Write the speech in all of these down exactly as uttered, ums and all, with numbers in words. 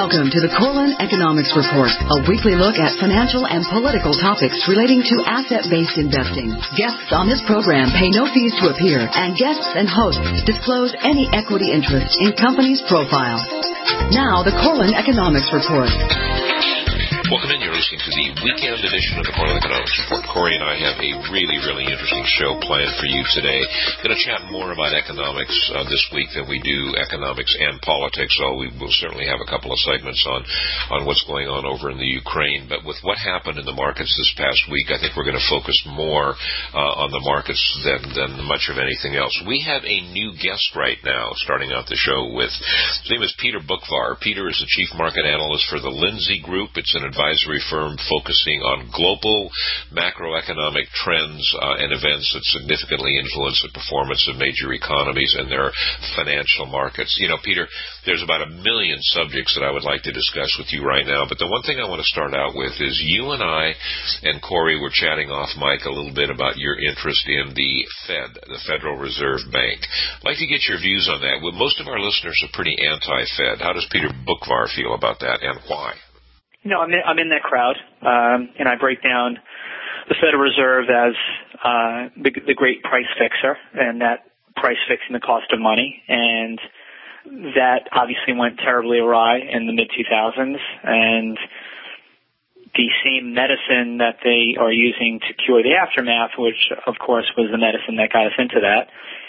Welcome to the Corlin Economics Report, a weekly look at financial and political topics relating to asset-based investing. Guests on this program pay no fees to appear, and guests and hosts disclose any equity interest in companies' profiles. Now, the Corlin Economics Report. Welcome in. You're listening to the weekend edition of the Corlin Economics Report. Corey and I have a really, really interesting show planned for you today. Going to chat more about economics uh, this week than we do economics and politics, so we will certainly have a couple of segments on, on what's going on over in the Ukraine. But with what happened in the markets this past week, I think we're going to focus more uh, on the markets than, than much of anything else. We have a new guest right now, starting out the show with, his name is Peter Boockvar. Peter is the Chief Market Analyst for the Lindsay Group. It's an advisory firm focusing on global macroeconomic trends uh, and events that significantly influence the performance of major economies and their financial markets. You know, Peter, there's about a million subjects that I would like to discuss with you right now, but the one thing I want to start out with is you and I and Corey were chatting off mic a little bit about your interest in the Fed, the Federal Reserve Bank. I'd like to get your views on that. Well, most of our listeners are pretty anti-Fed. How does Peter Boockvar feel about that, and why? No, I'm in, I'm in that crowd, um, and I break down the Federal Reserve as uh, the, the great price fixer, and that price fixing the cost of money, and that obviously went terribly awry in the mid two thousands, and the same medicine that they are using to cure the aftermath, which of course was the medicine that got us into that.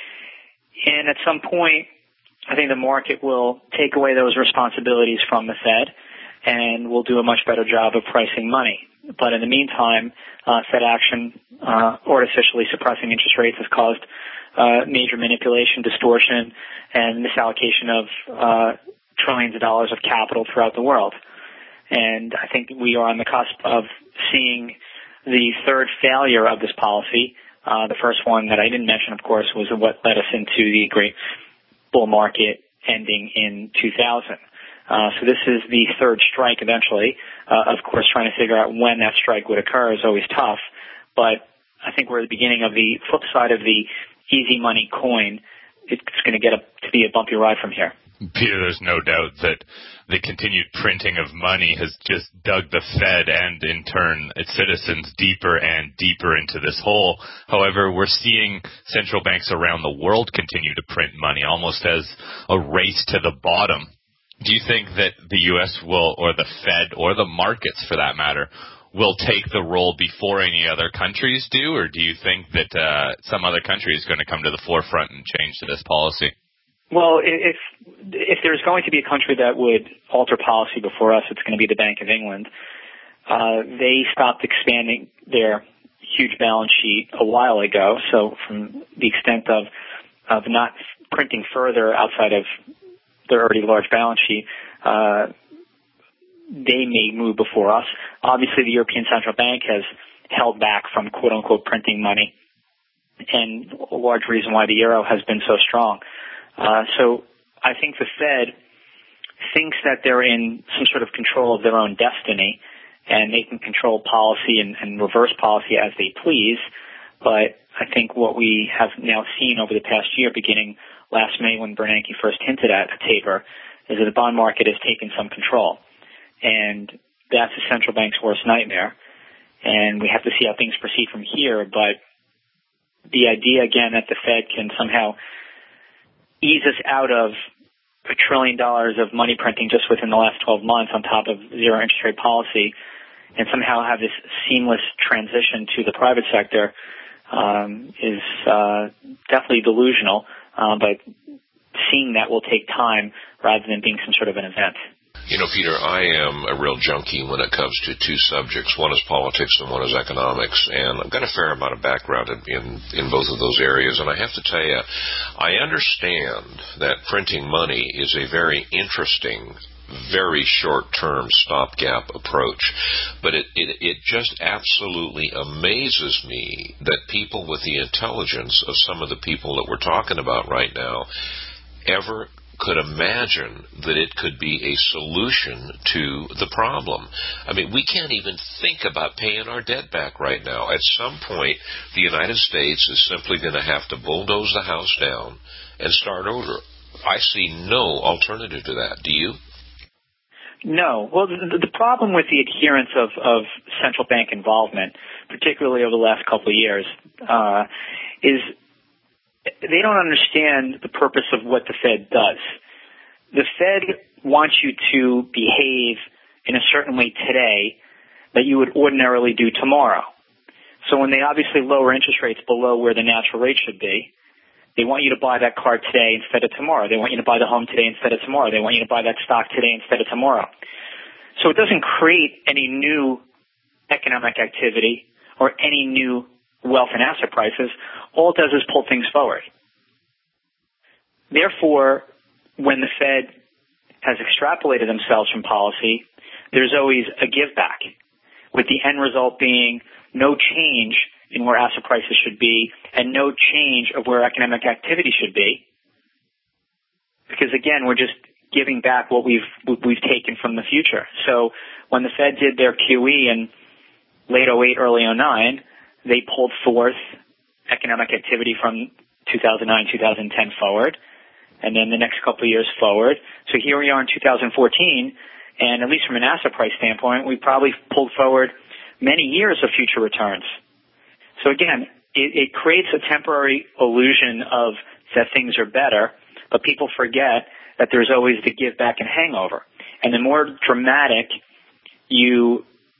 And at some point, I think the market will take away those responsibilities from the Fed, and we'll do a much better job of pricing money. But in the meantime, uh, Fed action, uh, artificially suppressing interest rates has caused uh, major manipulation, distortion, and misallocation of uh, trillions of dollars of capital throughout the world. And I think we are on the cusp of seeing the third failure of this policy. Uh, the first one that I didn't mention, of course, was what led us into the great bull market ending in two thousand. Uh, so this is the third strike eventually. Uh, of course, trying to figure out when that strike would occur is always tough. But I think we're at the beginning of the flip side of the easy money coin. It's going to get a, to be a bumpy ride from here. Peter, there's no doubt that the continued printing of money has just dug the Fed and, in turn, its citizens deeper and deeper into this hole. However, we're seeing central banks around the world continue to print money, almost as a race to the bottom. Do you think that the U S will, or the Fed, or the markets for that matter, will take the role before any other countries do, or do you think that uh, some other country is going to come to the forefront and change to this policy? Well, if if there's going to be a country that would alter policy before us, it's going to be the Bank of England. Uh, they stopped expanding their huge balance sheet a while ago, so from the extent of, of not printing further outside of their already large balance sheet, uh, they may move before us. Obviously, the European Central Bank has held back from quote-unquote printing money, and a large reason why the euro has been so strong. Uh, so I think the Fed thinks that they're in some sort of control of their own destiny, and they can control policy and, and reverse policy as they please. But I think what we have now seen over the past year, beginning last May when Bernanke first hinted at a taper, is that the bond market has taken some control. And that's the central bank's worst nightmare. And we have to see how things proceed from here. But the idea, again, that the Fed can somehow ease us out of a trillion dollars of money printing just within the last twelve months on top of zero interest rate policy and somehow have this seamless transition to the private sector um, is uh, definitely delusional. Uh, but seeing that will take time rather than being some sort of an event. You know, Peter, I am a real junkie when it comes to two subjects. One is politics and one is economics. And I've got a fair amount of background in, in, in both of those areas. And I have to tell you, I understand that printing money is a very interesting, very short-term stopgap approach. But it, it, it just absolutely amazes me that people with the intelligence of some of the people that we're talking about right now ever could imagine that it could be a solution to the problem. I mean, we can't even think about paying our debt back right now. At some point, the United States is simply going to have to bulldoze the house down and start over. I see no alternative to that. Do you? No. Well, the, the problem with the adherence of, of central bank involvement, particularly over the last couple of years, uh, is they don't understand the purpose of what the Fed does. The Fed wants you to behave in a certain way today that you would ordinarily do tomorrow. So when they obviously lower interest rates below where the natural rate should be, they want you to buy that car today instead of tomorrow. They want you to buy the home today instead of tomorrow. They want you to buy that stock today instead of tomorrow. So it doesn't create any new economic activity or any new wealth and asset prices. All it does is pull things forward. Therefore, when the Fed has extrapolated themselves from policy, there's always a give back, with the end result being no change in where asset prices should be and no change of where economic activity should be. Because again, we're just giving back what we've we've taken from the future. So when the Fed did their Q E in late oh eight, early oh nine, they pulled forth economic activity from two thousand nine, two thousand ten forward, and then the next couple of years forward. So here we are in two thousand fourteen, and at least from an asset price standpoint, we probably pulled forward many years of future returns. So again, it, it creates a temporary illusion of that things are better, but people forget that there's always the give back and hangover. And the more dramatic you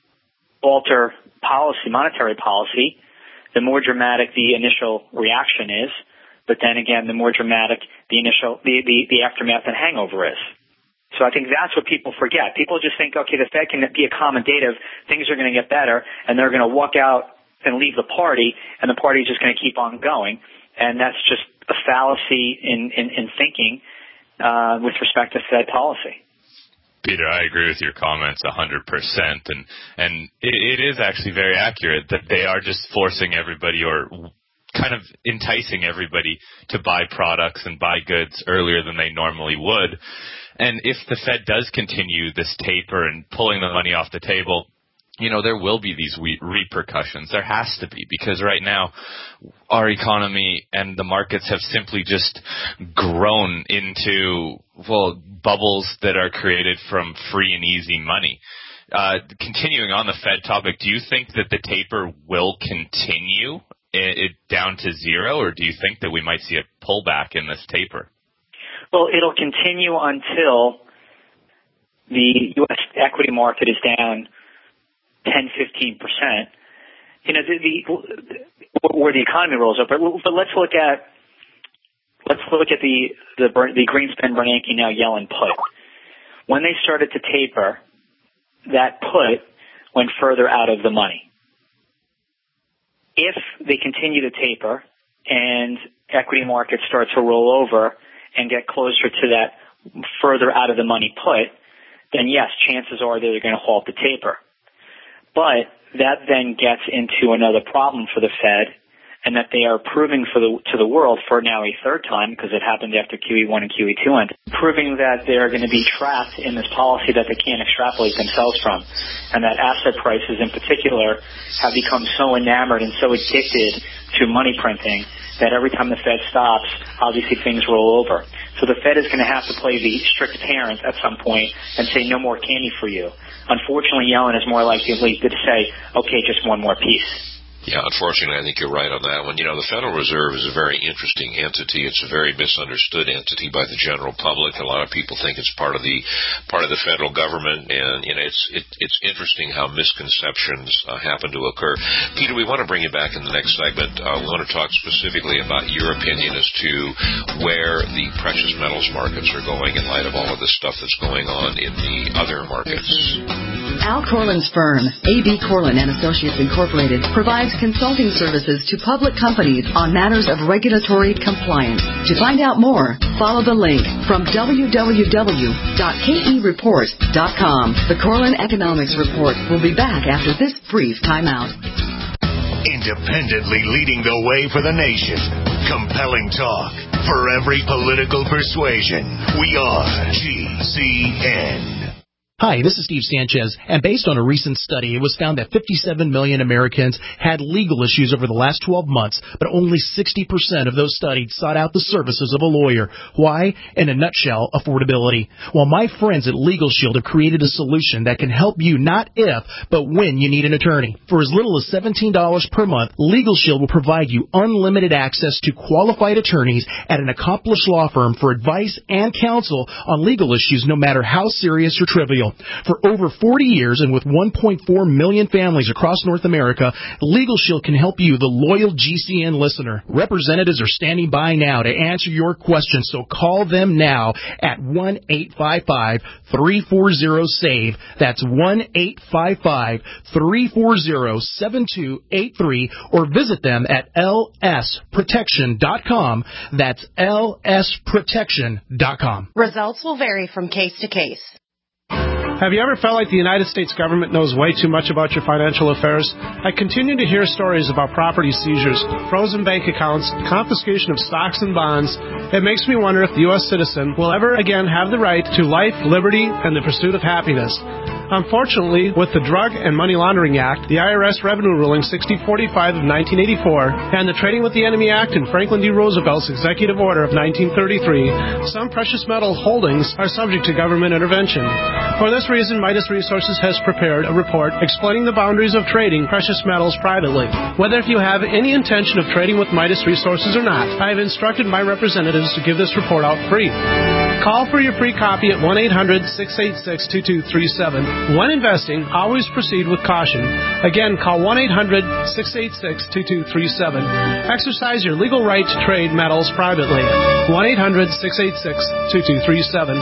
alter policy, monetary policy, the more dramatic the initial reaction is. But then again, the more dramatic the initial, the, the, the aftermath and hangover is. So I think that's what people forget. People just think, okay, the Fed can be accommodative, things are going to get better, and they're going to walk out and leave the party, and the party is just going to keep on going. And that's just a fallacy in, in, in thinking uh, with respect to Fed policy. Peter, I agree with your comments one hundred percent, and and it, it is actually very accurate that they are just forcing everybody or kind of enticing everybody to buy products and buy goods earlier than they normally would. And if the Fed does continue this taper and pulling the money off the table, you know, there will be these repercussions. There has to be, because right now our economy and the markets have simply just grown into, well, bubbles that are created from free and easy money. Uh, continuing on the Fed topic, do you think that the taper will continue it, it down to zero, or do you think that we might see a pullback in this taper? Well, it'll continue until the U S equity market is down ten, fifteen percent, you know, the, the, where the economy rolls up. But, but let's look at, let's look at the, the, the Greenspan, Bernanke, now Yellen put. When they started to taper, that put went further out of the money. If they continue to taper and equity markets start to roll over and get closer to that further out of the money put, then yes, chances are they're going to halt the taper. But that then gets into another problem for the Fed, and that they are proving for the, to the world for now a third time, because it happened after Q E one and Q E two ended, proving that they are going to be trapped in this policy that they can't extrapolate themselves from, and that asset prices in particular have become so enamored and so addicted to money printing that every time the Fed stops, obviously things roll over. So the Fed is going to have to play the strict parent at some point and say no more candy for you. Unfortunately, Yellen is more likely to say, okay, just one more piece. Yeah, unfortunately, I think you're right on that one. You know, the Federal Reserve is a very interesting entity. It's a very misunderstood entity by the general public. A lot of people think it's part of the part of the federal government, and you know, it's it, it's interesting how misconceptions uh, happen to occur. Peter, we want to bring you back in the next segment. Uh, we want to talk specifically about your opinion as to where the precious metals markets are going in light of all of the stuff that's going on in the other markets. Al Corlin's firm, A B Corlin and Associates Incorporated, provides consulting services to public companies on matters of regulatory compliance. To find out more, follow the link from w w w dot k e report dot com. The Corlin Economics Report will be back after this brief timeout. Independently leading the way for the nation. Compelling talk for every political persuasion. We are G C N. Hi, this is Steve Sanchez, and based on a recent study, it was found that fifty-seven million Americans had legal issues over the last twelve months, but only sixty percent of those studied sought out the services of a lawyer. Why? In a nutshell, affordability. Well, my friends at Legal Shield have created a solution that can help you not if, but when you need an attorney. For as little as seventeen dollars per month, Legal Shield will provide you unlimited access to qualified attorneys at an accomplished law firm for advice and counsel on legal issues, no matter how serious or trivial. For over forty years and with one point four million families across North America, Legal Shield can help you, the loyal G C N listener. Representatives are standing by now to answer your questions, so call them now at one eight five five, three four zero, SAVE. That's one eight five five, three four zero, seven two eight three, or visit them at L S protection dot com. That's L S protection dot com. Results will vary from case to case. Have you ever felt like the United States government knows way too much about your financial affairs? I continue to hear stories about property seizures, frozen bank accounts, confiscation of stocks and bonds. It makes me wonder if the U S citizen will ever again have the right to life, liberty, and the pursuit of happiness. Unfortunately, with the Drug and Money Laundering Act, the I R S Revenue Ruling sixty forty-five of nineteen eighty-four, and the Trading with the Enemy Act and Franklin D. Roosevelt's Executive Order of nineteen thirty-three, some precious metal holdings are subject to government intervention. For this reason, Midas Resources has prepared a report explaining the boundaries of trading precious metals privately. Whether if you have any intention of trading with Midas Resources or not, I have instructed my representatives to give this report out free. Call for your free copy at one eight hundred, six eight six, two two three seven. When investing, always proceed with caution. Again, call one eight hundred, six eight six, two two three seven. Exercise your legal right to trade metals privately. one eight hundred, six eight six, two two three seven.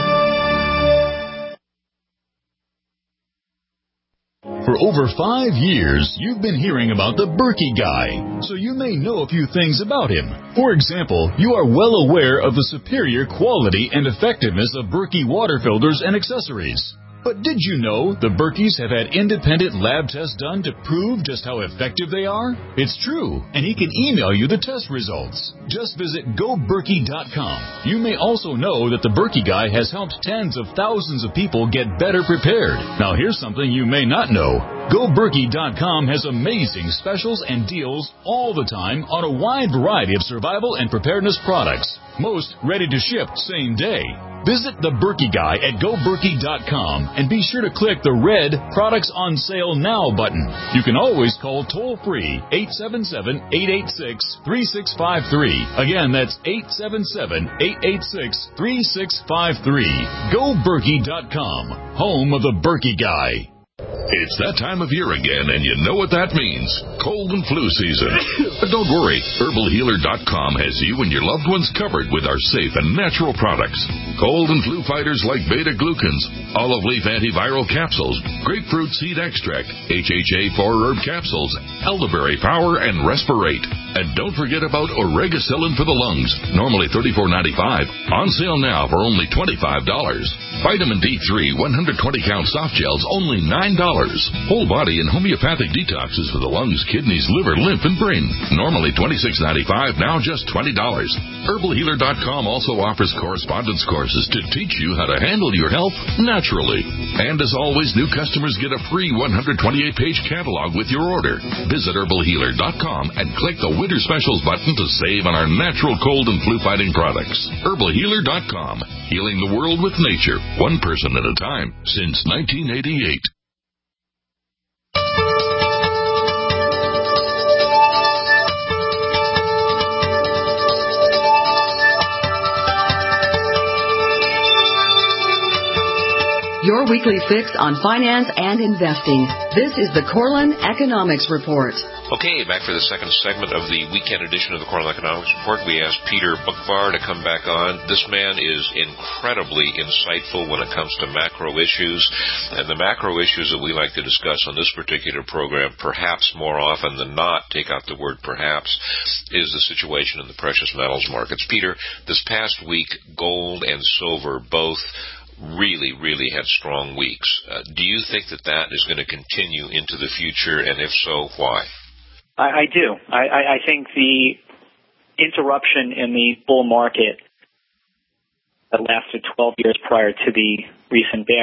For over five years, you've been hearing about the Berkey Guy, so you may know a few things about him. For example, you are well aware of the superior quality and effectiveness of Berkey water filters and accessories. But did you know the Berkeys have had independent lab tests done to prove just how effective they are? It's true, and he can email you the test results. Just visit go berkey dot com. You may also know that the Berkey Guy has helped tens of thousands of people get better prepared. Now here's something you may not know. go berkey dot com has amazing specials and deals all the time on a wide variety of survival and preparedness products. Most ready to ship same day. Visit the Berkey Guy at go berkey dot com and be sure to click the red Products on Sale Now button. You can always call toll-free eight seven seven, eight eight six, three six five three. Again, that's eight seven seven, eight eight six, three six five three. go berkey dot com, home of the Berkey Guy. It's that time of year again, and you know what that means. Cold and flu season. But don't worry. herbal healer dot com has you and your loved ones covered with our safe and natural products. Cold and flu fighters like beta-glucans, olive leaf antiviral capsules, grapefruit seed extract, H H A four herb capsules, elderberry power, and Respirate. And don't forget about Oregacillin for the lungs, normally thirty-four ninety-five, on sale now for only twenty-five dollars. Vitamin D three one hundred twenty count soft gels, only nine dollars. Whole body and homeopathic detoxes for the lungs, kidneys, liver, lymph, and brain, normally twenty-six ninety-five, now just twenty dollars. herbal healer dot com also offers correspondence courses to teach you how to handle your health naturally. And as always, new customers get a free one hundred twenty-eight page catalog with your order. Visit herbal healer dot com and click the Winter Specials button to save on our natural cold and flu fighting products. herbal healer dot com, healing the world with nature, one person at a time, since nineteen eighty-eight. Your weekly fix on finance and investing. This is the Corlin Economics Report. Okay, back for the second segment of the weekend edition of the Corlin Economics Report. We asked Peter Boockvar to come back on. This man is incredibly insightful when it comes to macro issues. And the macro issues that we like to discuss on this particular program, perhaps more often than not, take out the word perhaps, is the situation in the precious metals markets. Peter, this past week, gold and silver both really, really had strong weeks. Uh, do you think that that is going to continue into the future, and if so, why? I, I do. I, I think the interruption in the bull market that lasted twelve years prior to the recent bear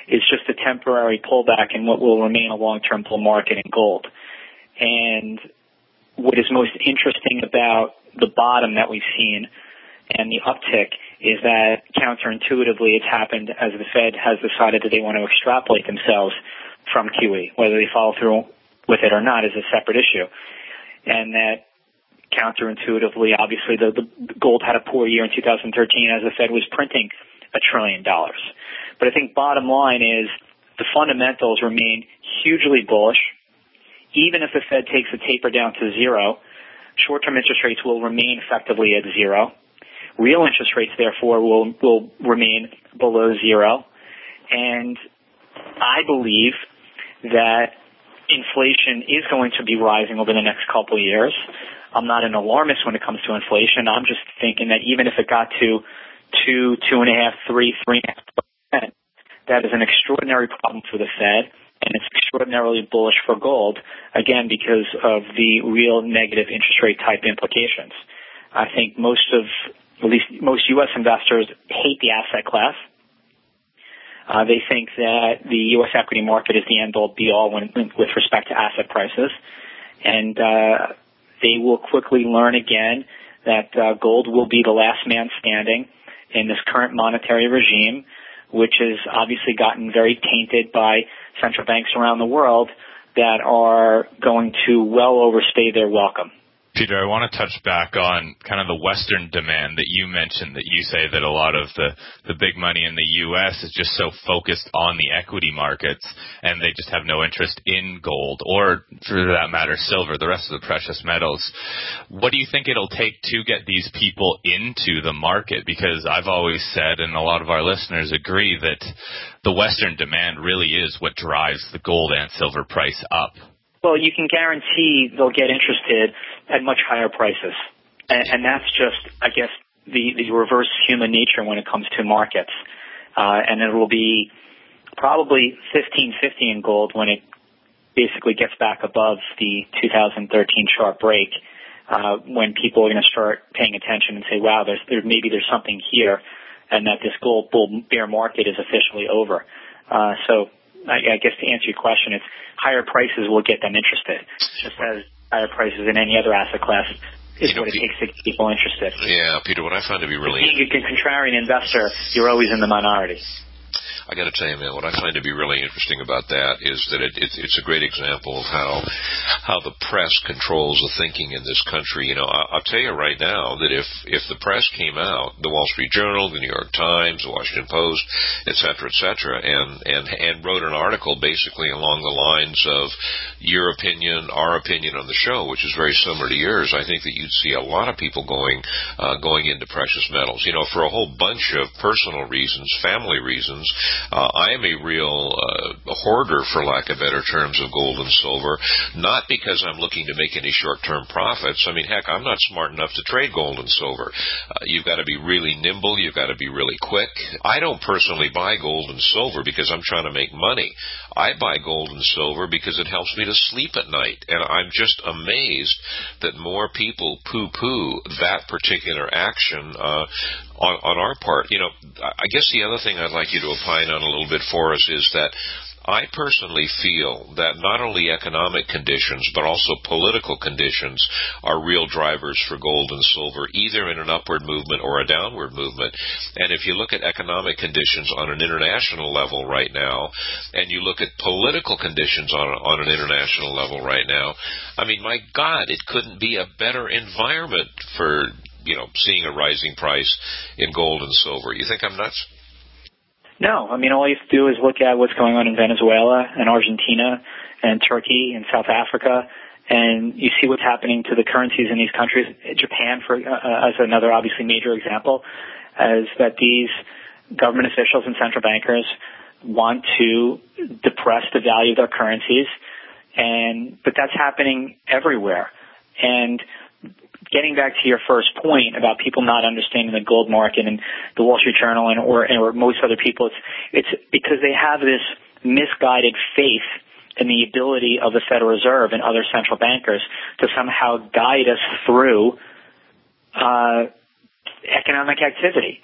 is just a temporary pullback in what will remain a long-term bull market in gold. And what is most interesting about the bottom that we've seen and the uptick is that counterintuitively it's happened as the Fed has decided that they want to extrapolate themselves from Q E. Whether they follow through with it or not is a separate issue. And that counterintuitively, obviously, the, the gold had a poor year in two thousand thirteen as the Fed was printing a trillion dollars. But I think bottom line is the fundamentals remain hugely bullish. Even if the Fed takes a taper down to zero, short-term interest rates will remain effectively at zero. Real interest rates, therefore, will, will remain below zero. And I believe that inflation is going to be rising over the next couple of years. I'm not an alarmist when it comes to inflation. I'm just thinking that even if it got to two, two and a half, three, three and a half percent, that is an extraordinary problem for the Fed, and it's extraordinarily bullish for gold, again, because of the real negative interest rate type implications. I think most of, at least most U S investors hate the asset class. Uh, they think that the U S equity market is the end-all, be-all when, with respect to asset prices. And uh, they will quickly learn again that uh, gold will be the last man standing in this current monetary regime, which has obviously gotten very tainted by central banks around the world that are going to well overstay their welcome. Peter, I want to touch back on kind of the Western demand that you mentioned, that you say that a lot of the, the big money in the U S is just so focused on the equity markets and they just have no interest in gold or, for that matter, silver, the rest of the precious metals. What do you think it'll take to get these people into the market? Because I've always said, and a lot of our listeners agree, that the Western demand really is what drives the gold and silver price up. Well, you can guarantee they'll get interested at much higher prices. And, and that's just, I guess, the, the reverse human nature when it comes to markets. Uh, and it will be probably fifteen fifty in gold when it basically gets back above the two thousand thirteen sharp break, uh, when people are going to start paying attention and say, wow, there's, there, maybe there's something here, and that this gold bull bear market is officially over. Uh, so I, I guess to answer your question, it's higher prices will get them interested, just as higher prices in any other asset class is you know, what it P- takes to get people interested. Yeah, Peter, what I find to be really... Being a contrarian investor, you're always in the minority. I got to tell you, man, what I find to be really interesting about that is that it, it, it's a great example of how how the press controls the thinking in this country. You know, I, I'll tell you right now that if if the press came out, the Wall Street Journal, the New York Times, the Washington Post, et cetera, et cetera, and and and wrote an article basically along the lines of your opinion, our opinion on the show, which is very similar to yours, I think that you'd see a lot of people going uh, going into precious metals. You know, for a whole bunch of personal reasons, family reasons. Uh, I am a real uh, hoarder, for lack of better terms, of gold and silver, not because I'm looking to make any short-term profits. I mean, heck, I'm not smart enough to trade gold and silver. Uh, you've got to be really nimble. You've got to be really quick. I don't personally buy gold and silver because I'm trying to make money. I buy gold and silver because it helps me to sleep at night. And I'm just amazed that more people poo-poo that particular action uh, on, on our part. You know, I guess the other thing I'd like you to opine on a little bit for us is that I personally feel that not only economic conditions, but also political conditions are real drivers for gold and silver, either in an upward movement or a downward movement. And if you look at economic conditions on an international level right now, and you look at political conditions on, on an international level right now, I mean, my God, it couldn't be a better environment for, you know, seeing a rising price in gold and silver. You think I'm nuts? No, I mean, all you have to do is look at what's going on in Venezuela and Argentina and Turkey and South Africa, and you see what's happening to the currencies in these countries. Japan, for uh, as another obviously major example, is that these government officials and central bankers want to depress the value of their currencies, and but that's happening everywhere. And getting back to your first point about people not understanding the gold market and the Wall Street Journal and or, or most other people, it's, it's because they have this misguided faith in the ability of the Federal Reserve and other central bankers to somehow guide us through uh, economic activity.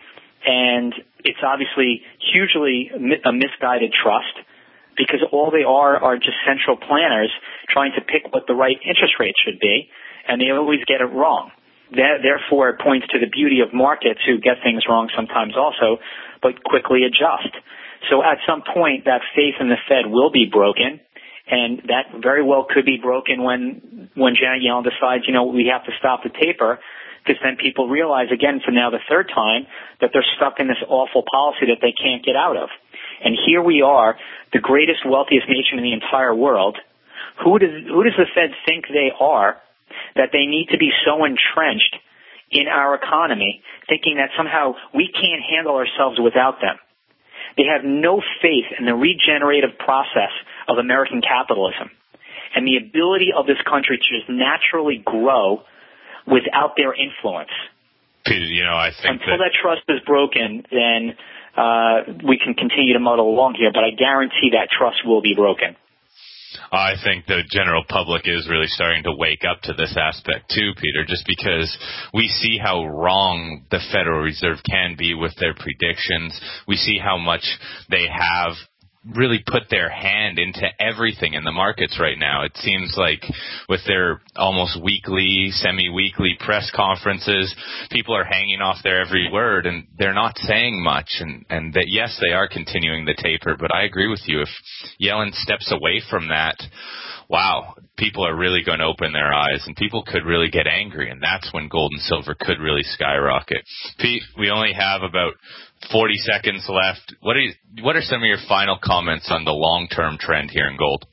And it's obviously hugely a misguided trust, because all they are are just central planners trying to pick what the right interest rate should be, and they always get it wrong. Therefore, it points to the beauty of markets, who get things wrong sometimes also, but quickly adjust. So at some point, that faith in the Fed will be broken, and that very well could be broken when when Janet Yellen decides, you know, we have to stop the taper, because then people realize, again, for now the third time, that they're stuck in this awful policy that they can't get out of. And here we are, the greatest, wealthiest nation in the entire world. Who does, who does the Fed think they are, that they need to be so entrenched in our economy, thinking that somehow we can't handle ourselves without them? They have no faith in the regenerative process of American capitalism and the ability of this country to just naturally grow without their influence. Peter, you know, I think Until that, that trust is broken, then uh, we can continue to muddle along here, but I guarantee that trust will be broken. I think the general public is really starting to wake up to this aspect too, Peter, just because we see how wrong the Federal Reserve can be with their predictions. We see how much they have really put their hand into everything in the markets right now. It seems like with their almost weekly, semi-weekly press conferences, people are hanging off their every word, and they're not saying much. And, and that, yes, they are continuing the taper, but I agree with you. If Yellen steps away from that, wow, people are really going to open their eyes, and people could really get angry, and that's when gold and silver could really skyrocket. Pete, we only have about forty seconds left. What are you, what are some of your final comments on the long-term trend here in gold?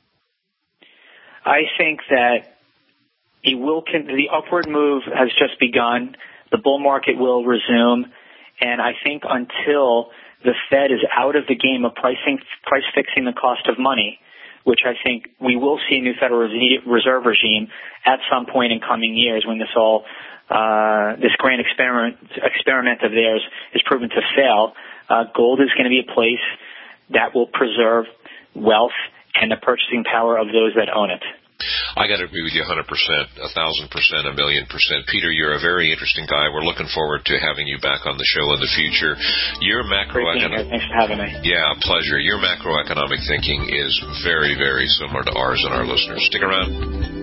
I think that it will. The upward move has just begun. The bull market will resume, and I think until the Fed is out of the game of pricing, price fixing the cost of money, which I think we will see a new Federal Reserve regime at some point in coming years when this all Uh, this grand experiment experiment of theirs is proven to fail. Uh, gold is going to be a place that will preserve wealth and the purchasing power of those that own it. I got to agree with you one hundred percent, one thousand percent, a million percent. Peter, you're a very interesting guy. We're looking forward to having you back on the show in the future. Your macroeconomic, Thanks for having me. Yeah, pleasure. Your macroeconomic thinking is very, very similar to ours and our listeners. Stick around.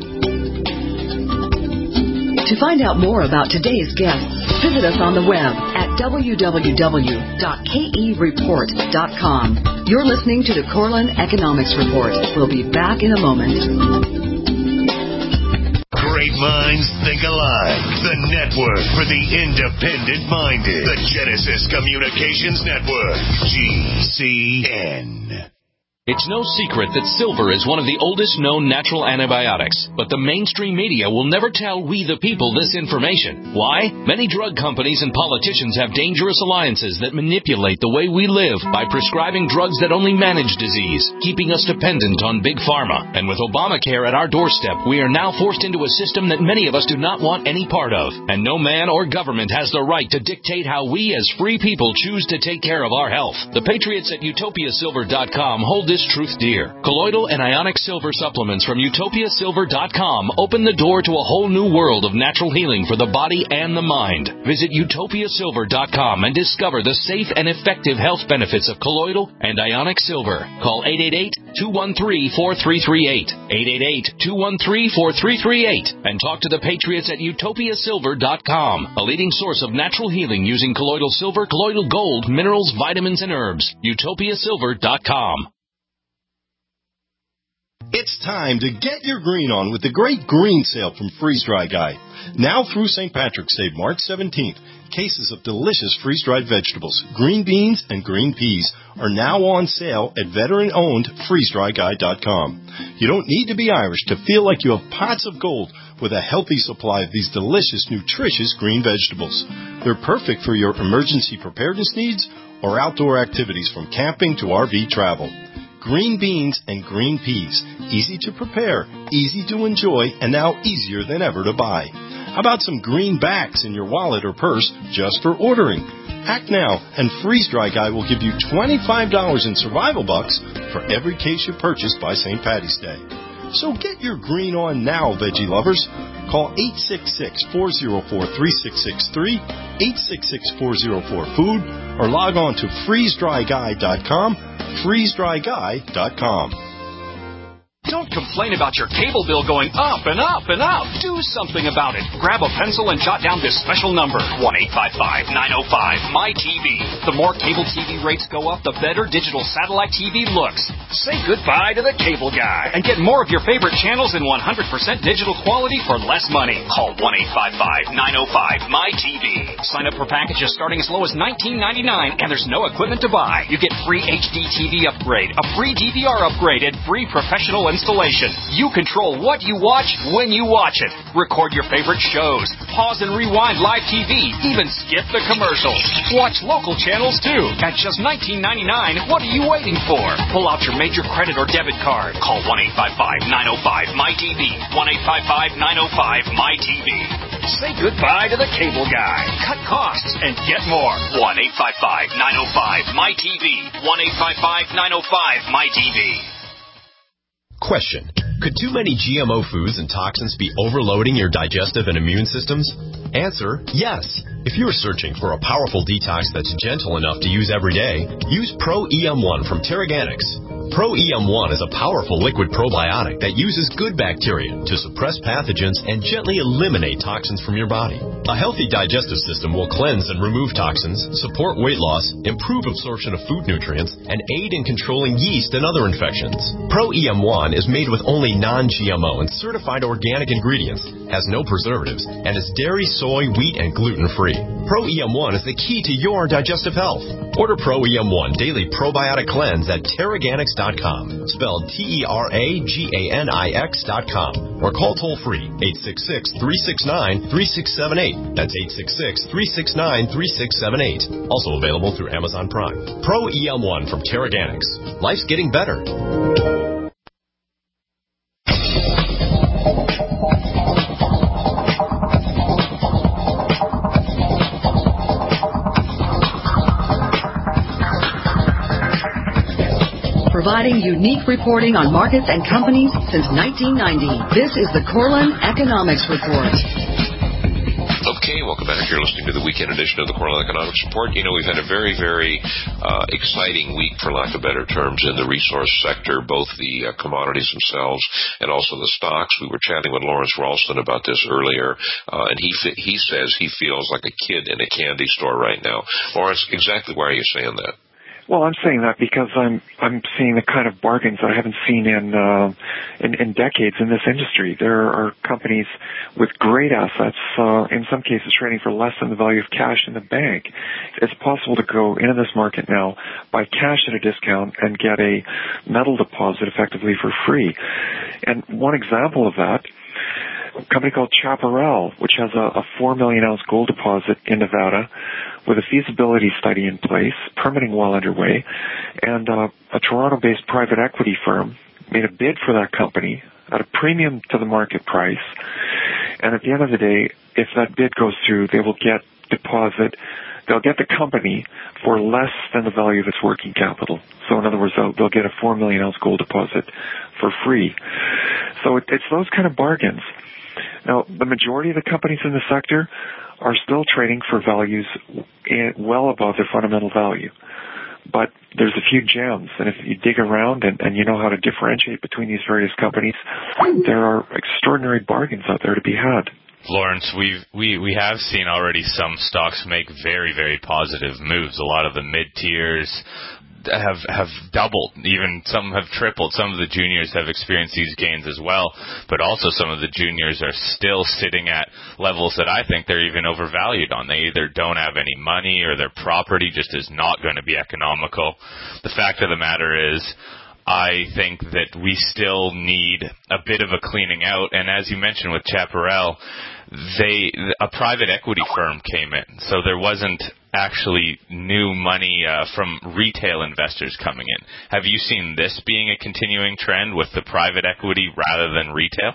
To find out more about today's guests, visit us on the web at w w w dot k e report dot com. You're listening to the Korelin Economics Report. We'll be back in a moment. Great minds think alike. The network for the independent-minded. The Genesis Communications Network. G C N. It's no secret that silver is one of the oldest known natural antibiotics, but the mainstream media will never tell we the people this information. Why? Many drug companies and politicians have dangerous alliances that manipulate the way we live by prescribing drugs that only manage disease, keeping us dependent on big pharma. And with Obamacare at our doorstep, we are now forced into a system that many of us do not want any part of. And no man or government has the right to dictate how we as free people choose to take care of our health. The patriots at utopia silver dot com hold this truth dear. Colloidal and ionic silver supplements from utopia silver dot com open the door to a whole new world of natural healing for the body and the mind. Visit utopia silver dot com and discover the safe and effective health benefits of colloidal and ionic silver. Call eight eight eight, two one three, four three three eight, eight eight eight, two one three, four three three eight, and talk to the patriots at utopia silver dot com, a leading source of natural healing using colloidal silver, colloidal gold, minerals, vitamins, and herbs. utopia silver dot com. It's time to get your green on with the great green sale from Freeze Dry Guy. Now through Saint Patrick's Day, March seventeenth, cases of delicious freeze-dried vegetables, green beans, and green peas are now on sale at veteran-owned freeze dry guy dot com. You don't need to be Irish to feel like you have pots of gold with a healthy supply of these delicious, nutritious green vegetables. They're perfect for your emergency preparedness needs or outdoor activities from camping to R V travel. Green beans and green peas. Easy to prepare, easy to enjoy, and now easier than ever to buy. How about some greenbacks in your wallet or purse just for ordering? Act now, and Freeze Dry Guy will give you twenty-five dollars in survival bucks for every case you purchase by Saint Patty's Day. So get your green on now, veggie lovers. Call eight six six, four oh four, three six six three, eight six six, four oh four, food, or log on to freeze dry guy dot com, freeze dry guy dot com. Don't complain about your cable bill going up and up and up. Do something about it. Grab a pencil and jot down this special number, one eight five five, nine oh five, M Y T V. The more cable T V rates go up, the better digital satellite T V looks. Say goodbye to the cable guy and get more of your favorite channels in one hundred percent digital quality for less money. Call one eight five five, nine oh five, M Y T V. Sign up for packages starting as low as nineteen ninety-nine, and there's no equipment to buy. You get free H D T V upgrade, a free D V R upgrade, and free professional installation. You control what you watch when you watch it. Record your favorite shows. Pause and rewind live T V. Even skip the commercials. Watch local channels too. At just nineteen ninety-nine, what are you waiting for? Pull out your major credit or debit card. Call one eight five five, nine oh five, M Y T V. one eight five five, nine oh five, M Y T V. Say goodbye to the cable guy. Cut costs and get more. one eight five five, nine oh five, M Y T V. one eight five five, nine oh five, M Y T V. Question. Could too many G M O foods and toxins be overloading your digestive and immune systems? Answer, yes. If you are searching for a powerful detox that's gentle enough to use every day, use Pro E M one from Terraganics. Pro E M one is a powerful liquid probiotic that uses good bacteria to suppress pathogens and gently eliminate toxins from your body. A healthy digestive system will cleanse and remove toxins, support weight loss, improve absorption of food nutrients, and aid in controlling yeast and other infections. Pro E M one is made with only non-G M O and certified organic ingredients, has no preservatives, and is dairy, soy, wheat, and gluten-free. Pro E M one is the key to your digestive health. Order Pro E M one Daily Probiotic Cleanse at Terraganics dot com, spelled T E R A G A N I X dot com, or call toll-free eight six six, three six nine, three six seven eight. That's eight six six, three six nine, three six seven eight. Also available through Amazon Prime. Pro E M one from Terraganics. Life's getting better. Providing unique reporting on markets and companies since nineteen ninety. This is the Corlin Economics Report. Okay, welcome back. You're listening to the weekend edition of the Corlin Economics Report. You know, we've had a very, very uh, exciting week, for lack of better terms, in the resource sector, both the uh, commodities themselves and also the stocks. We were chatting with Lawrence Ralston about this earlier, uh, and he he says he feels like a kid in a candy store right now. Lawrence, exactly why are you saying that? Well, I'm saying that because I'm I'm seeing the kind of bargains I haven't seen in, uh, in in decades in this industry. There are companies with great assets, uh, in some cases trading for less than the value of cash in the bank. It's possible to go into this market now, buy cash at a discount, and get a metal deposit effectively for free. And one example of that, a company called Chaparral, which has a, a four million ounce gold deposit in Nevada with a feasibility study in place, permitting well underway, and uh, a Toronto-based private equity firm made a bid for that company at a premium to the market price. And at the end of the day, if that bid goes through, they will get deposit, they'll get the company for less than the value of its working capital. So in other words, they'll, they'll get a four million ounce gold deposit for free. So it, it's those kind of bargains. Now, the majority of the companies in the sector are still trading for values in, well above their fundamental value. But there's a few gems, and if you dig around and, and you know how to differentiate between these various companies, there are extraordinary bargains out there to be had. Lawrence, we've, we we have seen already some stocks make very, very positive moves. A lot of the mid-tiers have have doubled, even some have tripled. Some of the juniors have experienced these gains as well, but also some of the juniors are still sitting at levels that I think they're even overvalued on. They either don't have any money or their property just is not going to be economical. The fact of the matter is, I think that we still need a bit of a cleaning out, and as you mentioned with Chaparral, they a private equity firm came in, so there wasn't actually new money uh, from retail investors coming in. Have you seen this being a continuing trend with the private equity rather than retail?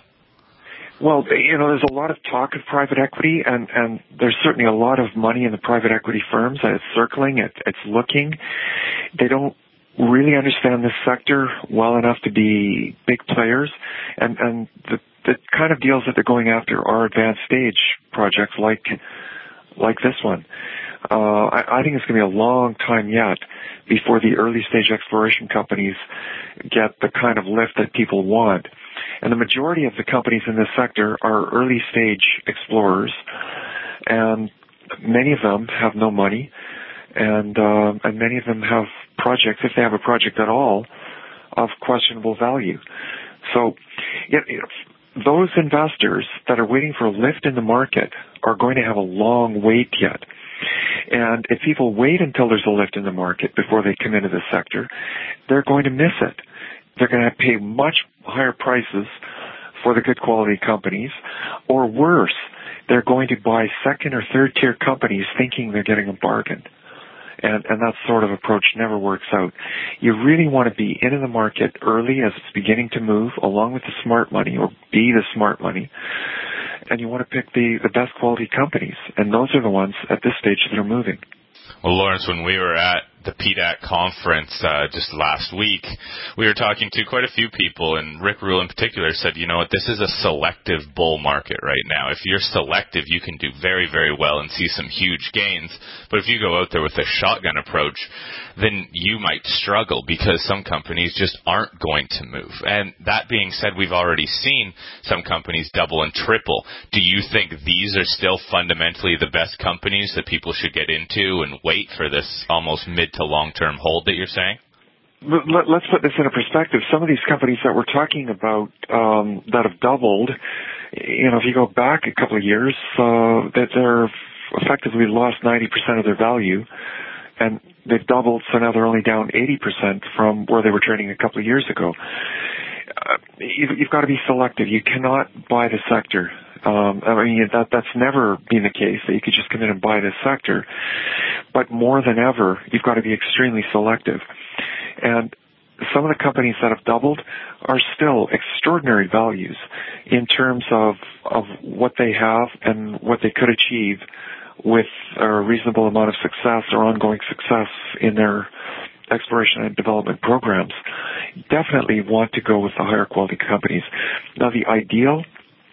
Well, you know, there's a lot of talk of private equity, and, and there's certainly a lot of money in the private equity firms, and it's circling, it, it's looking. They don't really understand this sector well enough to be big players, and, and the, the kind of deals that they're going after are advanced stage projects like like this one. Uh, I, I think it's going to be a long time yet before the early stage exploration companies get the kind of lift that people want. And the majority of the companies in this sector are early stage explorers, and many of them have no money, and uh, and many of them have projects, if they have a project at all, of questionable value. So you know, those investors that are waiting for a lift in the market are going to have a long wait yet. And if people wait until there's a lift in the market before they come into the sector, they're going to miss it. They're going to pay much higher prices for the good quality companies, or worse, they're going to buy second or third tier companies thinking they're getting a bargain. And, and that sort of approach never works out. You really want to be into the market early as it's beginning to move, along with the smart money, or be the smart money. And you want to pick the, the best quality companies. And those are the ones at this stage that are moving. Well, Lawrence, when we were at the P D A C conference uh, just last week, we were talking to quite a few people, and Rick Rule in particular said, you know what, this is a selective bull market right now. If you're selective, you can do very, very well and see some huge gains. But if you go out there with a shotgun approach, then you might struggle because some companies just aren't going to move. And that being said, we've already seen some companies double and triple. Do you think these are still fundamentally the best companies that people should get into and wait for this almost mid to long-term hold that you're saying? Let's put this into perspective. Some of these companies that we're talking about um, that have doubled, you know, if you go back a couple of years, uh, that they're effectively lost ninety percent of their value, and they've doubled, so now they're only down eighty percent from where they were trading a couple of years ago. Uh, you've, you've got to be selective. You cannot buy the sector. Um, I mean, that, that's never been the case, that you could just come in and buy this sector. But more than ever, you've got to be extremely selective. And some of the companies that have doubled are still extraordinary values in terms of, of what they have and what they could achieve with a reasonable amount of success or ongoing success in their exploration and development programs. Definitely want to go with the higher quality companies. Now, the ideal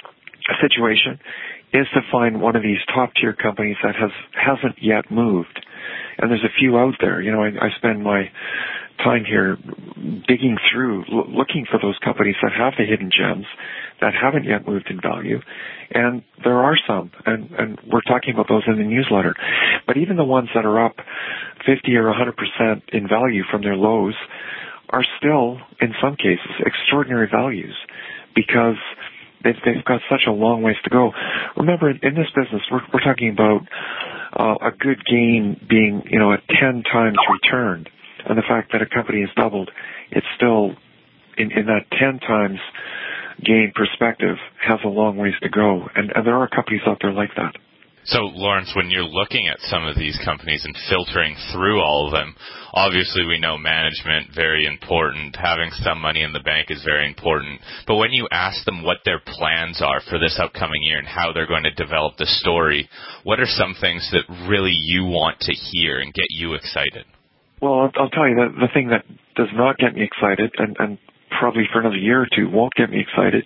situation is to find one of these top tier companies that has hasn't yet moved, and there's a few out there. You know, I, I spend my time here digging through, l- looking for those companies that have the hidden gems that haven't yet moved in value, and there are some, and, and we're talking about those in the newsletter. But even the ones that are up fifty or one hundred percent in value from their lows are still, in some cases, extraordinary values, because They've, they've got such a long ways to go. Remember, in this business, we're, we're talking about uh, a good gain being, you know, a ten times return. And the fact that a company has doubled, it's still, in, in that ten times gain perspective, has a long ways to go. And, and there are companies out there like that. So, Lawrence, when you're looking at some of these companies and filtering through all of them, obviously we know management, very important. Having some money in the bank is very important. But when you ask them what their plans are for this upcoming year and how they're going to develop the story, what are some things that really you want to hear and get you excited? Well, I'll, I'll tell you, the, the thing that does not get me excited, and, and probably for another year or two won't get me excited,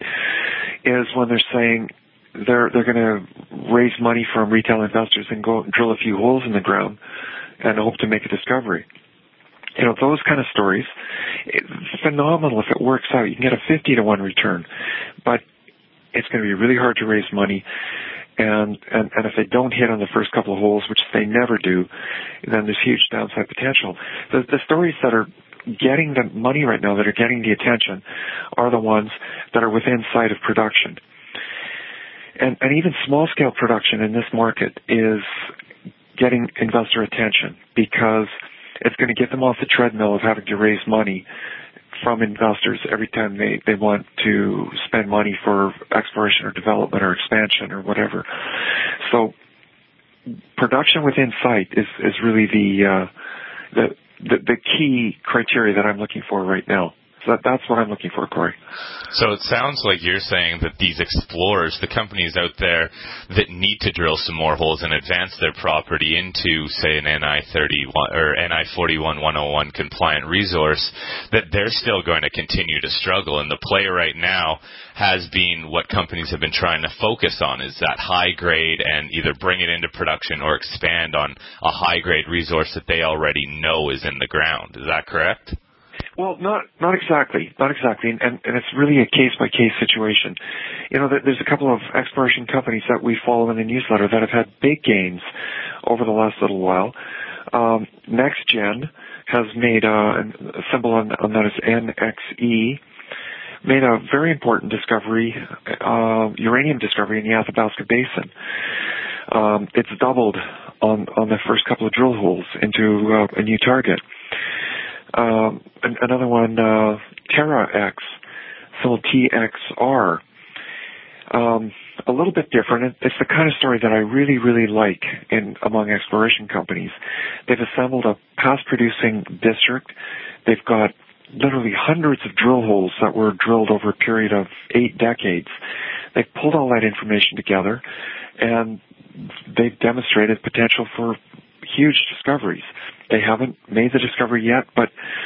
is when they're saying, They're they're going to raise money from retail investors and go and drill a few holes in the ground and hope to make a discovery. You know, those kind of stories, it's phenomenal if it works out. You can get a fifty to one return, but it's going to be really hard to raise money. And, and, and if they don't hit on the first couple of holes, which they never do, then there's huge downside potential. The, the stories that are getting the money right now, that are getting the attention, are the ones that are within sight of production. And, and even small-scale production in this market is getting investor attention because it's going to get them off the treadmill of having to raise money from investors every time they, they want to spend money for exploration or development or expansion or whatever. So production within sight is, is really the, uh, the, the, the key criteria that I'm looking for right now. So that, that's what I'm looking for, Corey. So it sounds like you're saying that these explorers, the companies out there that need to drill some more holes and advance their property into, say, an N I thirty-one or N I forty-one one oh one compliant resource, that they're still going to continue to struggle. And the play right now has been what companies have been trying to focus on, is that high grade and either bring it into production or expand on a high grade resource that they already know is in the ground. Is that correct? Well, not not exactly, not exactly, and, and it's really a case-by-case situation. You know, there's a couple of exploration companies that we follow in the newsletter that have had big gains over the last little while. Um, NextGen has made a, a symbol on, on that is N X E, made a very important discovery, uh, uranium discovery in the Athabasca Basin. Um, it's doubled on, on the first couple of drill holes into uh, a new target. Um, another one, uh, TerraX, symbol T X R. Um, a little bit different. It's the kind of story that I really, really like in among exploration companies. They've assembled a past-producing district. They've got literally hundreds of drill holes that were drilled over a period of eight decades. They've pulled all that information together, and they've demonstrated potential for huge discoveries. They haven't made the discovery yet, but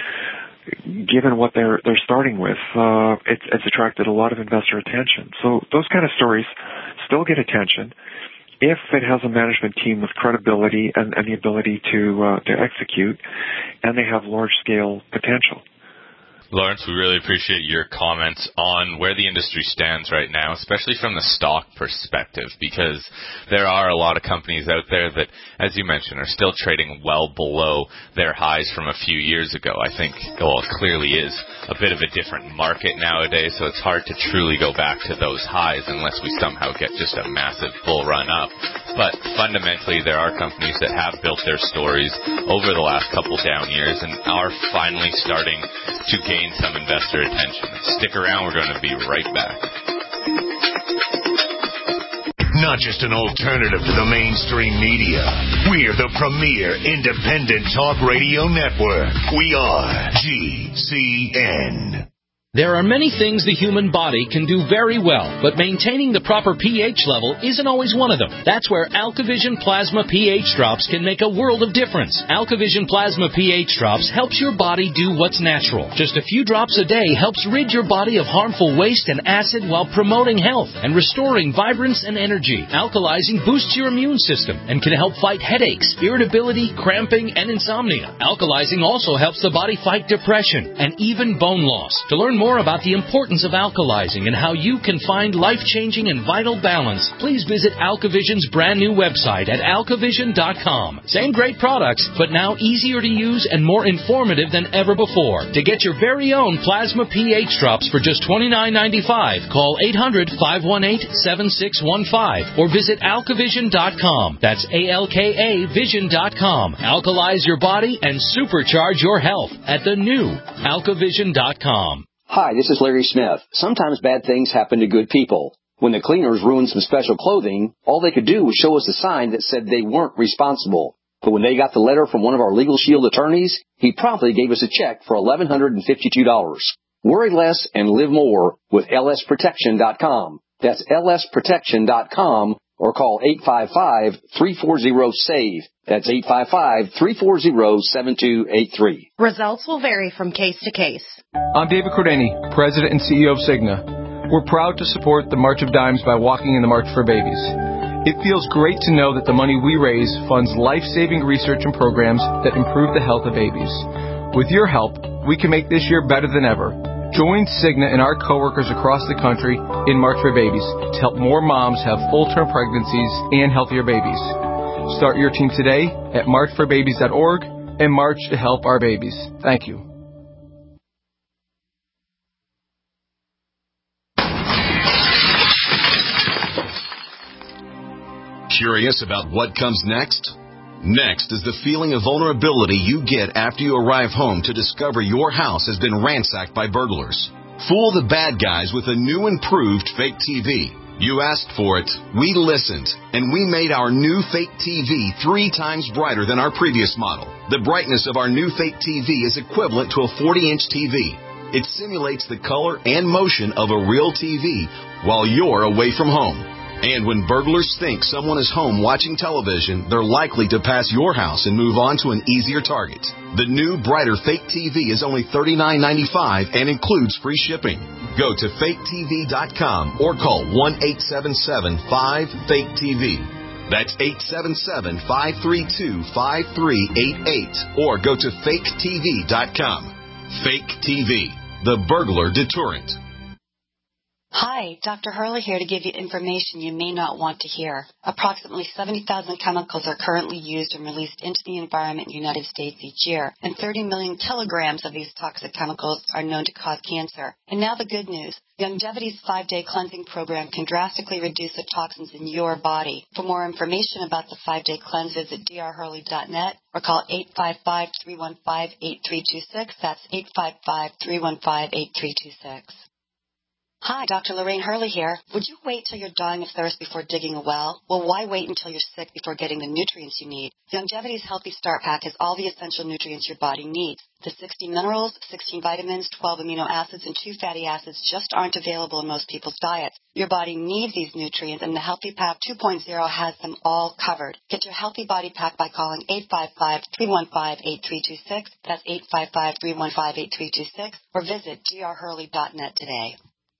given what they're they're starting with, uh, it's, it's attracted a lot of investor attention. So those kind of stories still get attention if it has a management team with credibility and, and the ability to uh, to execute, and they have large scale potential. Lawrence, we really appreciate your comments on where the industry stands right now, especially from the stock perspective, because there are a lot of companies out there that, as you mentioned, are still trading well below their highs from a few years ago. I think, well, it clearly is a bit of a different market nowadays, so it's hard to truly go back to those highs unless we somehow get just a massive bull run up. But fundamentally, there are companies that have built their stories over the last couple down years and are finally starting to gain some investor attention. Stick around, we're going to be right back. Not just an alternative to the mainstream media. We're the premier independent talk radio network. We are G C N. There are many things the human body can do very well, but maintaining the proper pH level isn't always one of them. That's where AlkaVision Plasma pH Drops can make a world of difference. AlkaVision Plasma pH Drops helps your body do what's natural. Just a few drops a day helps rid your body of harmful waste and acid while promoting health and restoring vibrance and energy. Alkalizing boosts your immune system and can help fight headaches, irritability, cramping, and insomnia. Alkalizing also helps the body fight depression and even bone loss. To learn more more about the importance of alkalizing and how you can find life-changing and vital balance, please visit AlkaVision's brand new website at alkavision dot com. Same great products, but now easier to use and more informative than ever before. To get your very own Plasma pH Drops for just twenty-nine ninety-five, call eight hundred, five one eight, seven six one five or visit alkavision dot com. That's A L K A vision dot com. Alkalize your body and supercharge your health at the new alkavision dot com. Hi, this is Larry Smith. Sometimes bad things happen to good people. When the cleaners ruined some special clothing, all they could do was show us a sign that said they weren't responsible. But when they got the letter from one of our Legal Shield attorneys, he promptly gave us a check for eleven hundred fifty-two dollars. Worry less and live more with L S protection dot com. That's L S protection dot com or call eight five five, three four zero, S A V E. That's eight five five, three four zero, seven two eight three. Results will vary from case to case. I'm David Cordani, President and C E O of Cigna. We're proud to support the March of Dimes by walking in the March for Babies. It feels great to know that the money we raise funds life-saving research and programs that improve the health of babies. With your help, we can make this year better than ever. Join Cigna and our coworkers across the country in March for Babies to help more moms have full-term pregnancies and healthier babies. Start your team today at march for babies dot org and march to help our babies. Thank you. Curious about what comes next? Next is the feeling of vulnerability you get after you arrive home to discover your house has been ransacked by burglars. Fool the bad guys with a new improved fake T V. You asked for it, we listened, and we made our new fake T V three times brighter than our previous model. The brightness of our new fake T V is equivalent to a forty-inch T V. It simulates the color and motion of a real T V while you're away from home. And when burglars think someone is home watching television, they're likely to pass your house and move on to an easier target. The new, brighter Fake T V is only thirty-nine ninety-five and includes free shipping. Go to fake T V dot com or call one eight seven seven five fake T V. That's eight seven seven, five three two, five three eight eight or go to fake T V dot com. Fake T V, the burglar deterrent. Hi, Doctor Hurley here to give you information you may not want to hear. Approximately seventy thousand chemicals are currently used and released into the environment in the United States each year, and thirty million kilograms of these toxic chemicals are known to cause cancer. And now the good news. Longevity's five-day cleansing program can drastically reduce the toxins in your body. For more information about the five-day cleanse, visit d r hurley dot net or call eight five five, three one five, eight three two six. That's eight five five, three one five, eight three two six. Hi, Doctor Lorraine Hurley here. Would you wait till you're dying of thirst before digging a well? Well, why wait until you're sick before getting the nutrients you need? Longevity's Healthy Start Pack has all the essential nutrients your body needs. The sixty minerals, sixteen vitamins, twelve amino acids, and two fatty acids just aren't available in most people's diets. Your body needs these nutrients, and the Healthy Pack two point oh has them all covered. Get your Healthy Body Pack by calling eight five five, three one five, eight three two six. That's eight five five, three one five, eight three two six. Or visit d r hurley dot net today.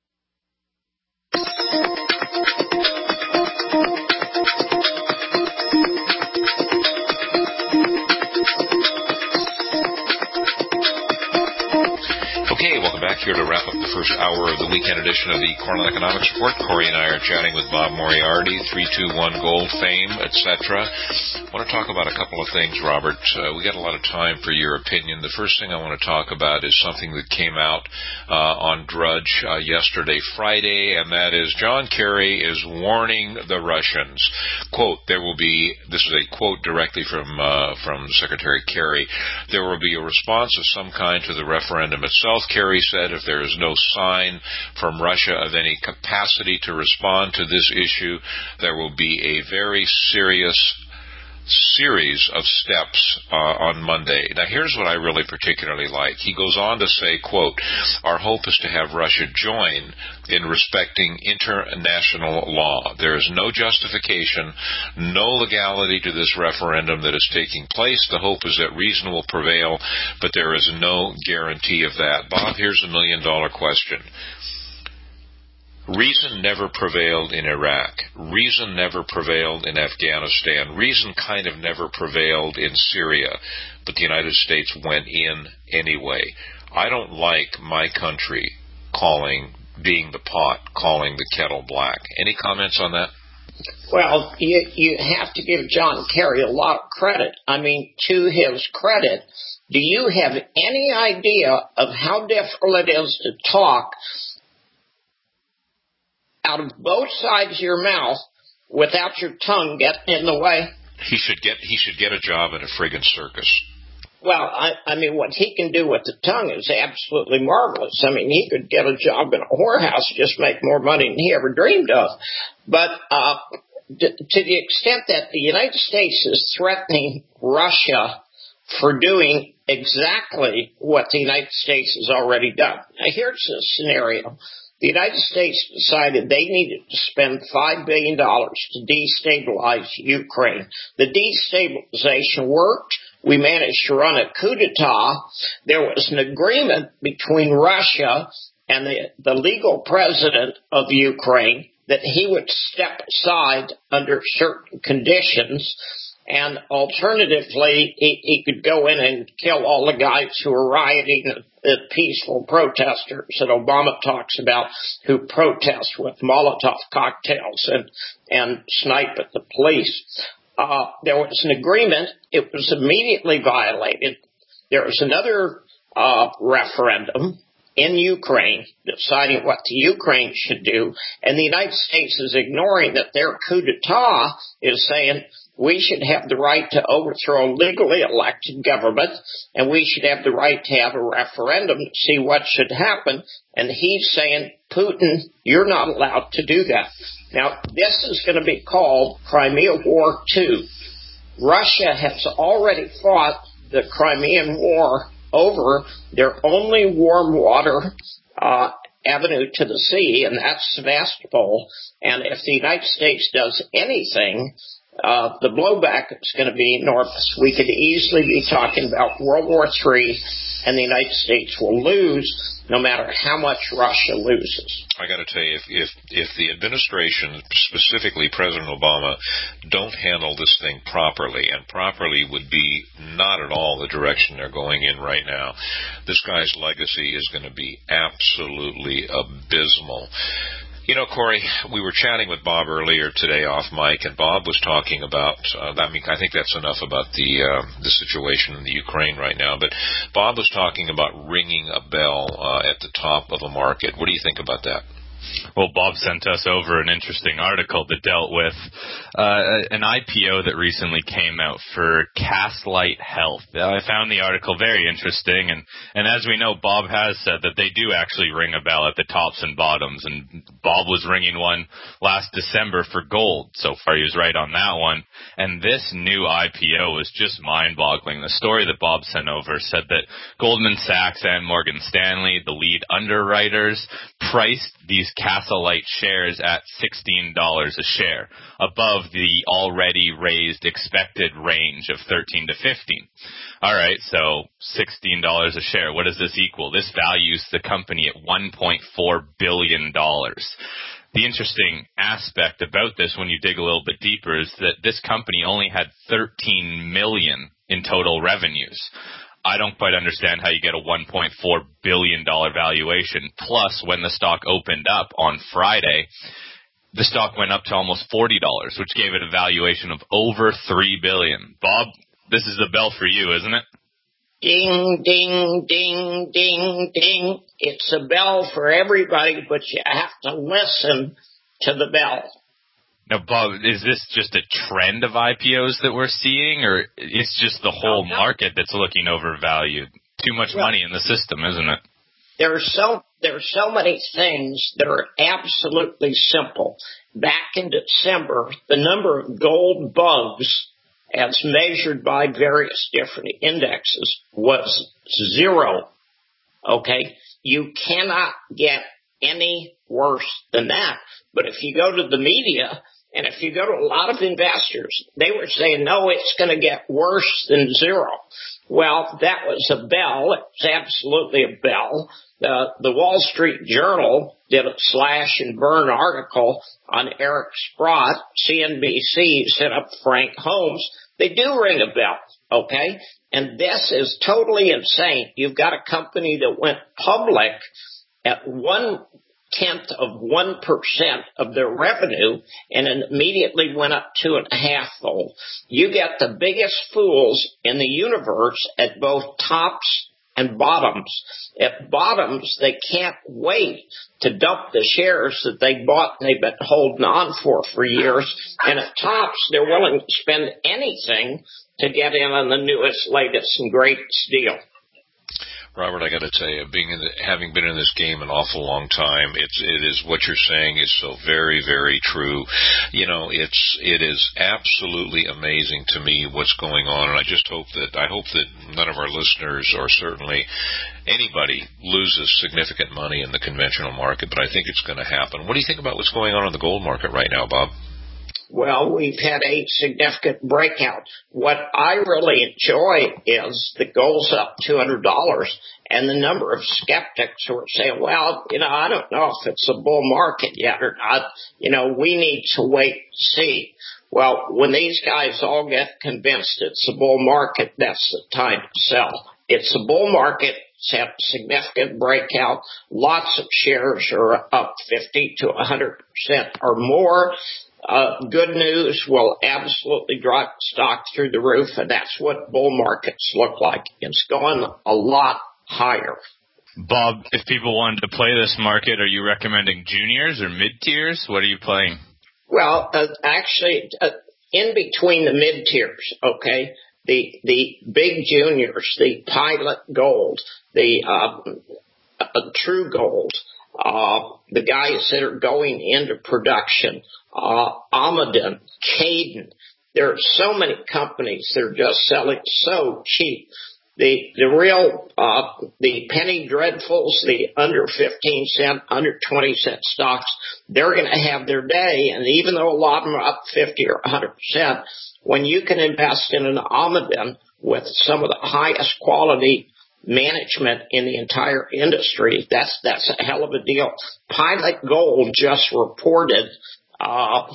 Okay, welcome back here to wrap up the first hour of the weekend edition of the Cornell Economics Report. Corey and I are chatting with Bob Moriarty, three two one Gold fame, et cetera. I want to talk about a couple of things, Robert. Uh, we got a lot of time for your opinion. The first thing I want to talk about is something that came out uh, on Drudge uh, yesterday, Friday, and that is John Kerry is warning the Russians. Quote, there will be, this is a quote directly from, uh, from Secretary Kerry, there will be a response of some kind to the referendum itself. Kerry said if there is no sign from Russia of any capacity to respond to this issue, there will be a very serious series of steps uh, on Monday. Now, here's what I really particularly like. He goes on to say, quote, our hope is to have Russia join in respecting international law. There is no justification, no legality to this referendum that is taking place. The hope is that reason will prevail, but there is no guarantee of that. Bob, here's a million-dollar question. Reason never prevailed in Iraq. Reason never prevailed in Afghanistan. Reason kind of never prevailed in Syria. But the United States went in anyway. I don't like my country calling, being the pot, calling the kettle black. Any comments on that? Well, you, you have to give John Kerry a lot of credit. I mean, to his credit, do you have any idea of how difficult it is to talk out of both sides of your mouth without your tongue getting in the way? He should get he should get a job in a friggin' circus. Well, I, I mean, what he can do with the tongue is absolutely marvelous. I mean, he could get a job in a whorehouse, just make more money than he ever dreamed of. But uh, to, to the extent that the United States is threatening Russia for doing exactly what the United States has already done. Now, here's a scenario. The United States decided they needed to spend five billion dollars to destabilize Ukraine. The destabilization worked. We managed to run a coup d'etat. There was an agreement between Russia and the, the legal president of Ukraine that he would step aside under certain conditions. And alternatively, he, he could go in and kill all the guys who were rioting, the peaceful protesters that Obama talks about, who protest with Molotov cocktails and, and snipe at the police. Uh, there was an agreement. It was immediately violated. There was another uh, referendum in Ukraine deciding what the Ukraine should do, and the United States is ignoring that their coup d'etat is saying we should have the right to overthrow legally elected government, and we should have the right to have a referendum to see what should happen. And he's saying, Putin, you're not allowed to do that. Now, this is going to be called Crimea War two. Russia has already fought the Crimean War over their only warm water uh, avenue to the sea, and that's Sevastopol. And if the United States does anything, uh, the blowback is going to be enormous. We could easily be talking about World War Three, and the United States will lose no matter how much Russia loses. I got to tell you, if, if if the administration, specifically President Obama, don't handle this thing properly, and properly would be not at all the direction they're going in right now, this guy's legacy is going to be absolutely abysmal. You know, Corey, we were chatting with Bob earlier today off mic, and Bob was talking about, uh, I mean, I think that's enough about the uh, the situation in the Ukraine right now, but Bob was talking about ringing a bell uh, at the top of a market. What do you think about that? Well, Bob sent us over an interesting article that dealt with uh, an I P O that recently came out for Castlight Health. I found the article very interesting, and, and as we know, Bob has said that they do actually ring a bell at the tops and bottoms, and Bob was ringing one last December for gold. So far, he was right on that one, and this new I P O was just mind-boggling. The story that Bob sent over said that Goldman Sachs and Morgan Stanley, the lead underwriters, priced these Castlight shares at sixteen dollars a share, above the already raised expected range of thirteen to fifteen. All right, so sixteen dollars a share. What does this equal? This values the company at one point four billion dollars. The interesting aspect about this, when you dig a little bit deeper, is that this company only had thirteen million dollars in total revenues. I don't quite understand how you get a one point four billion dollars valuation. Plus, when the stock opened up on Friday, the stock went up to almost forty dollars, which gave it a valuation of over three billion dollars. Bob, this is the bell for you, isn't it? Ding, ding, ding, ding, ding. It's a bell for everybody, but you have to listen to the bell. Now, Bob, is this just a trend of I P Os that we're seeing, or it's just the whole no, no. market that's looking overvalued? Too much well, money in the system, isn't it? There are so there are so many things that are absolutely simple. Back in December, the number of gold bugs, as measured by various different indexes, was zero. Okay? You cannot get any worse than that. But if you go to the media, and if you go to a lot of investors, they were saying, no, it's going to get worse than zero. Well, that was a bell. It was absolutely a bell. Uh, the Wall Street Journal did a slash and burn article on Eric Sprott. C N B C set up Frank Holmes. They do ring a bell, okay? And this is totally insane. You've got a company that went public at one tenth of one percent of their revenue, and it immediately went up two and a half fold. You get the biggest fools in the universe at both tops and bottoms. At bottoms, they can't wait to dump the shares that they bought and they've been holding on for for years. And at tops, they're willing to spend anything to get in on the newest, latest, and greatest deal. Robert, I got to tell you, being in the, having been in this game an awful long time, it's it is what you're saying is so very, very true. You know, it's it is absolutely amazing to me what's going on, and I just hope that I hope that none of our listeners, or certainly anybody, loses significant money in the conventional market. But I think it's going to happen. What do you think about what's going on in the gold market right now, Bob? Well, we've had a significant breakout. What I really enjoy is the gold's up two hundred dollars, and the number of skeptics who are saying, well, you know, I don't know if it's a bull market yet or not. You know, we need to wait and see. Well, when these guys all get convinced it's a bull market, that's the time to sell. It's a bull market. It's had a significant breakout. Lots of shares are up fifty to one hundred percent or more. Uh, good news will absolutely drive stock through the roof, and that's what bull markets look like. It's going a lot higher. Bob, if people wanted to play this market, are you recommending juniors or mid-tiers? What are you playing? Well, uh, actually, uh, in between the mid-tiers, okay, the the big juniors, the Pilot Gold, the uh, uh, True Gold, uh, the guys that are going into production, Uh, Amadon, Caden. There are so many companies that are just selling so cheap. the the real uh, the penny dreadfuls, the under fifteen cent, under twenty cent stocks, they're going to have their day. And even though a lot of them are up fifty or one hundred percent, when you can invest in an Almaden with some of the highest quality management in the entire industry, that's that's a hell of a deal. Pilot Gold just reported uh,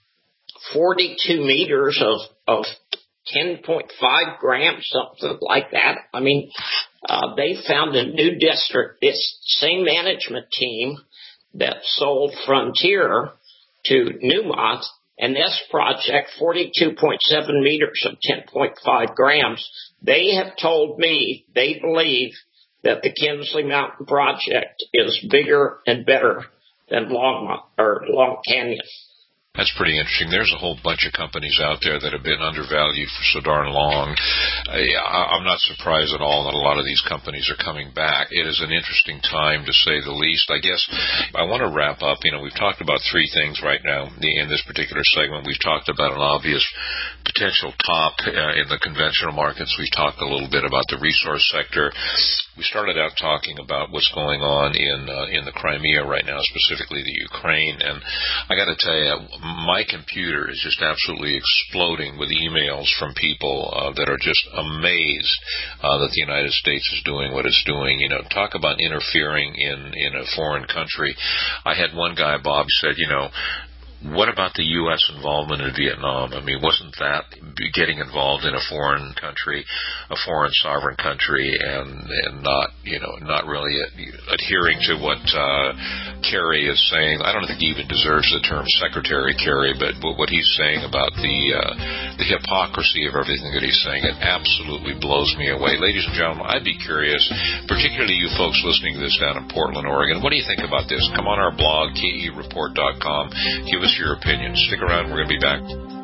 forty-two meters of of ten point five grams, something like that. I mean, uh, they found a new district. This same management team that sold Frontier to Newmont, and this project, forty-two point seven meters of ten point five grams, they have told me they believe that the Kinsley Mountain project is bigger and better than Longmont or Long Canyon. That's pretty interesting. There's a whole bunch of companies out there that have been undervalued for so darn long. I, I'm not surprised at all that a lot of these companies are coming back. It is an interesting time, to say the least. I guess I want to wrap up. You know, we've talked about three things right now in this particular segment. We've talked about an obvious potential top uh, in the conventional markets. We've talked a little bit about the resource sector. We started out talking about what's going on in uh, in the Crimea right now, specifically the Ukraine. And I got to tell you, my computer is just absolutely exploding with emails from people uh, that are just amazed uh, that the United States is doing what it's doing. You know, talk about interfering in, in a foreign country. I had one guy, Bob, said, you know, what about the U S involvement in Vietnam? I mean, wasn't that getting involved in a foreign country, a foreign sovereign country, and and not, you know, not really adhering to what uh, Kerry is saying? I don't think he even deserves the term Secretary Kerry, but what he's saying about the uh, the hypocrisy of everything that he's saying, it absolutely blows me away. Ladies and gentlemen, I'd be curious, particularly you folks listening to this down in Portland, Oregon. What do you think about this? Come on our blog, K E report dot com. Give us your opinion. Stick around. We're going to be back.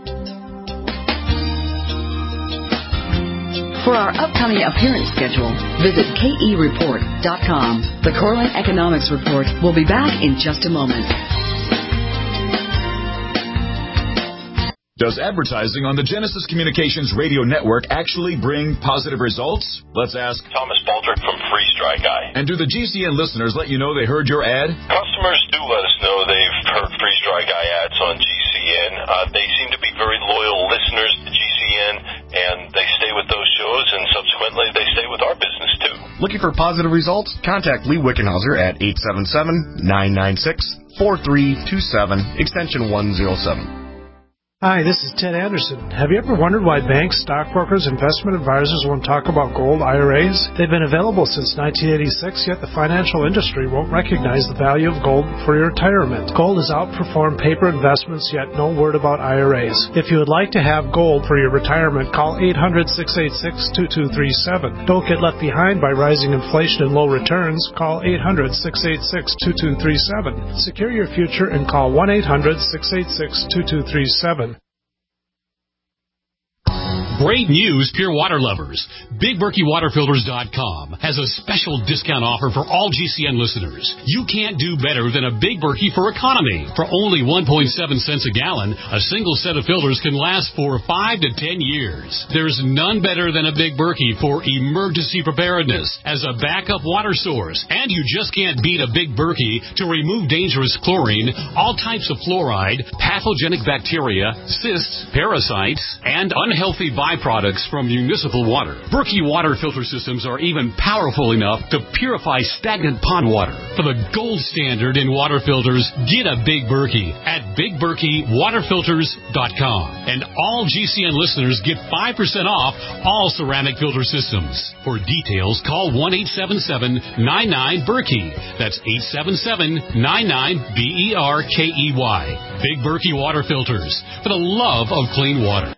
For our upcoming appearance schedule, visit K E report dot com. The Cortland Economics Report will be back in just a moment. Does advertising on the Genesis Communications radio network actually bring positive results? Let's ask Thomas Baldrick from Free Strike Guy. And do the G C N listeners let you know they heard your ad? Customers do let us know they've heard Free Strike Guy ads on G C N. Uh, they seem to be very loyal listeners to G C N, and they stay with those shows, and subsequently they stay with our business too. Looking for positive results? Contact Lee Wickenhauser at eight seven seven, nine nine six, four three two seven, extension one oh seven. Hi, this is Ted Anderson. Have you ever wondered why banks, stockbrokers, investment advisors won't talk about gold I R As? They've been available since nineteen eighty-six, yet the financial industry won't recognize the value of gold for your retirement. Gold has outperformed paper investments, yet no word about I R As. If you would like to have gold for your retirement, call eight hundred, six eight six, two two three seven. Don't get left behind by rising inflation and low returns. Call eight hundred, six eight six, two two three seven. Secure your future and call one eight hundred, six eight six, two two three seven. Great news, pure water lovers. Big Berkey Water Filters dot com has a special discount offer for all G C N listeners. You can't do better than a Big Berkey for economy. For only one point seven cents a gallon, a single set of filters can last for five to ten years. There's none better than a Big Berkey for emergency preparedness as a backup water source. And you just can't beat a Big Berkey to remove dangerous chlorine, all types of fluoride, pathogenic bacteria, cysts, parasites, and unhealthy viruses. Byproducts from municipal water. Berkey water filter systems are even powerful enough to purify stagnant pond water. For the gold standard in water filters, get a Big Berkey at Big Berkey Water Filters dot com. And all G C N listeners get five percent off all ceramic filter systems. For details, call one eight seven seven, nine nine, Berkey. That's eight seven seven, nine nine, B E R K E Y. Big Berkey Water Filters, for the love of clean water.